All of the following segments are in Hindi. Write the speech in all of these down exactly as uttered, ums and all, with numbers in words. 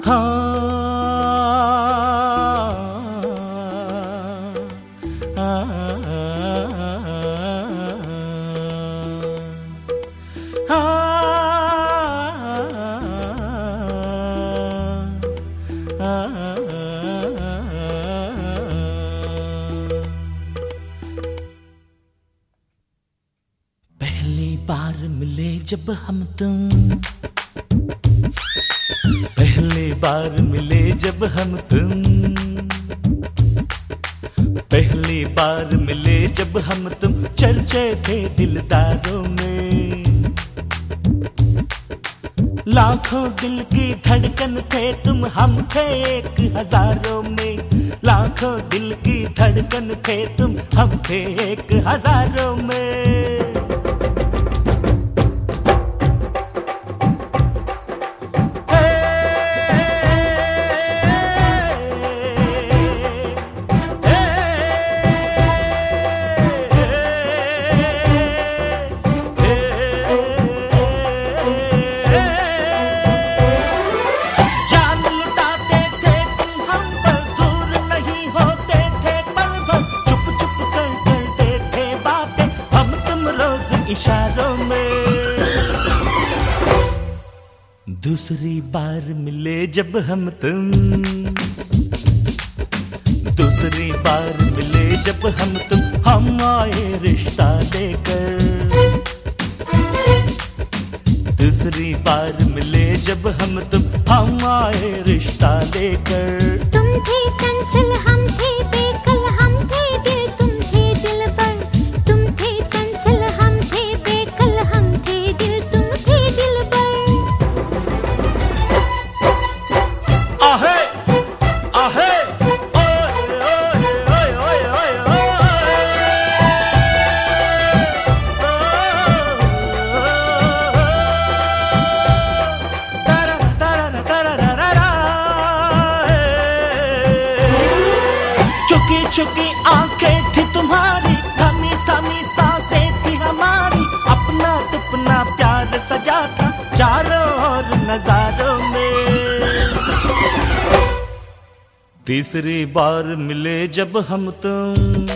पहली बार मिले जब हम तुम, पहली बार मिले जब हम तुम, पहली बार मिले जब हम तुम, चर्चे थे दिलदारों में। लाखों दिल की धड़कन थे तुम, हम थे एक हजारों में। लाखों दिल की धड़कन थे तुम, हम थे एक हजारों में। इशारों में दूसरी बार मिले जब हम तुम, दूसरी बार मिले जब हम तुम, हम आए रिश्ता लेकर। दूसरी बार मिले जब हम तुम, हम आए रिश्ता लेकर। तुम थे चंचल हम थे बेकल, हम थे दिल तुम थे दिलबर। तुम थे चंचल हम थे बेकल, हम थे दिल तुम थे दिलबर। आहे आहे ओए ओए ओए ओए ओए तारा तारा तारा तारा। चुकी चुकी आंखें थी तुम्हारी, थमी थमी सांसें थी हमारी। अपना तुपना प्यार सजा था चारों ओर नजारों में। तीसरी बार मिले जब हम तुम,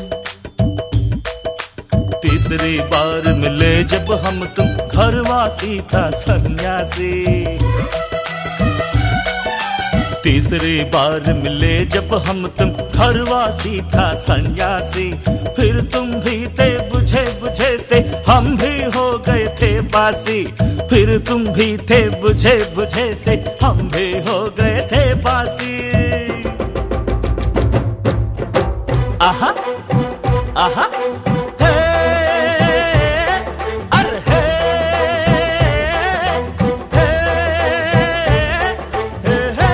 तीसरी बार मिले जब हम तुम, घरवासी था सन्यासी। तीसरी बार मिले जब हम तुम, घरवासी था सन्यासी। फिर तुम भी थे बुझे बुझे से, हम भी हो गए थे बासी। फिर तुम भी थे बुझे बुझे से, हम भी हो गए थे बासी। आहा आहा हे अरे हे हे हे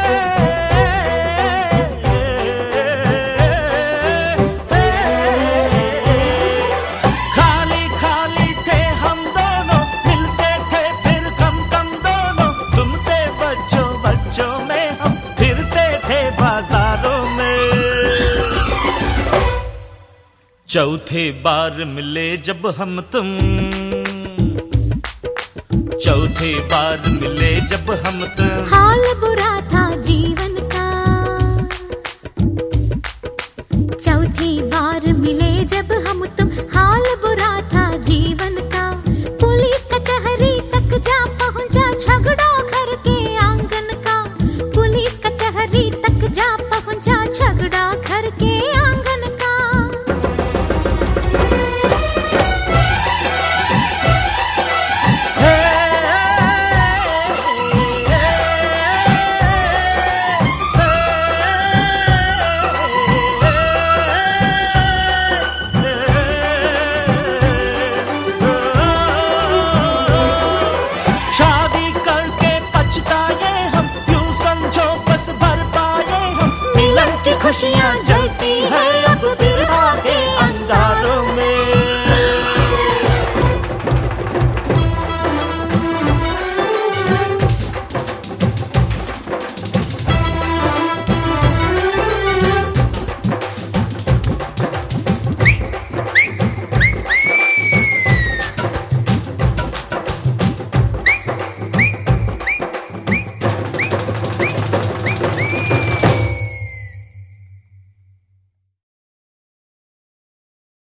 खाली खाली थे हम दोनों, मिलते थे फिर कम कम दोनों। तुम थे बच्चों बच्चों में, हम फिरते थे बाजारों में। चौथे बार मिले जब हम तुम, चौथे बार मिले जब हम तुम,